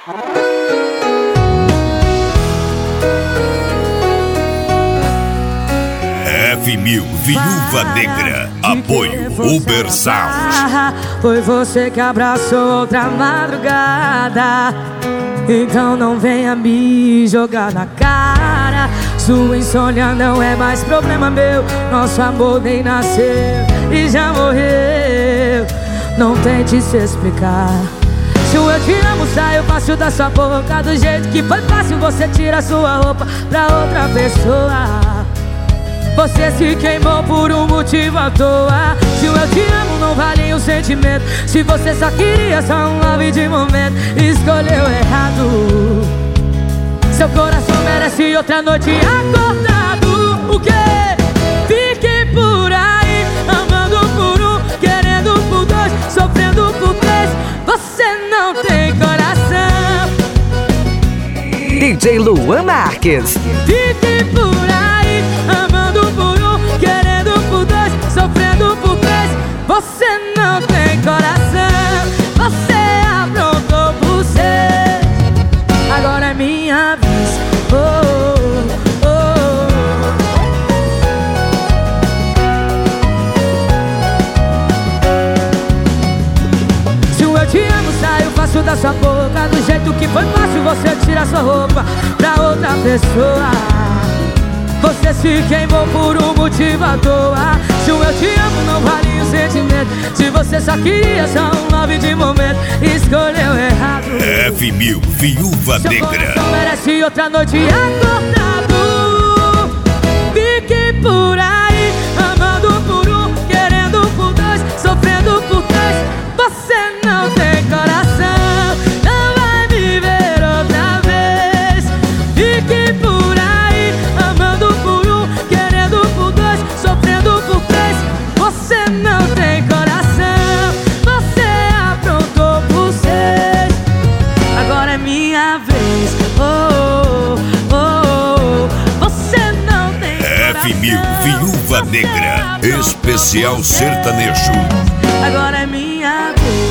F1000, Viúva Negra. Apoio Uber Sound. Foi você que abraçou outra madrugada, então não venha me jogar na cara. Sua insônia não é mais problema meu. Nosso amor nem nasceu e já morreu. Não tente se explicar. Se eu te amo, saio fácil da sua boca. Do jeito que foi fácil, você tira sua roupa pra outra pessoa. Você se queimou por um motivo à toa. Se eu te amo não vale o sentimento. Se você só queria só um love de momento, escolheu errado. Seu coração merece outra noite acordado. O quê? Fique por aí, amando por um, querendo por dois, sofrendo por três. Você não tem coração. DJ Luan Marques. Fique por aí, amando por um, querendo por dois, sofrendo por três. Você não tem coração. Você aprontou por ser. Agora é minha vez. Se eu te amo, saio fácil da sua boca. Do jeito que foi fácil, você tira sua roupa pra outra pessoa. Você se queimou por um motivo à toa. Se eu te amo não vale o sentimento. Se você só queria só um love de momento, escolheu errado. F1000, Viúva Negra. Seu coração merece outra noite acordado. Fique por aí, amando por um, querendo por dois, sofrendo por três. Você não tem coração, não vai me ver outra vez. Fique por aí, amando por um, querendo por dois, sofrendo por três. Você não tem coração, você aprontou por seis. Agora é minha vez. Você não tem coração. F1000, Viúva Negra. Especial sertanejo. Agora é minha vez.